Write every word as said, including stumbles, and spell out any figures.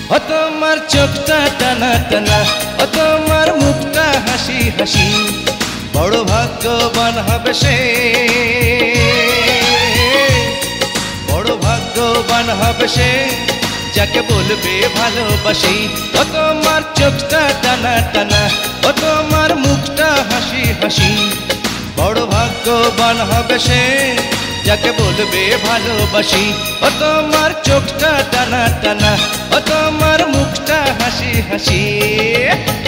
ও তোমার চোখটা টানা টানা, ও তোমার মুখটা হাসি হাসি, বড় ভাগ্যবান হবে সে, বড় ভাগ্যবান হবে সে, যাকে বলবে ভালোবাসি। ও তোমার চোখটা টানা টানা, ও তোমার মুখটা হাসি হাসি, বড় ভাগ্যবান হবে সে, যাকে বলবে ভালোবাসি। ও তোমার চোখটা টানা টানা, ও তোমার মুখটা হাসি হাসি।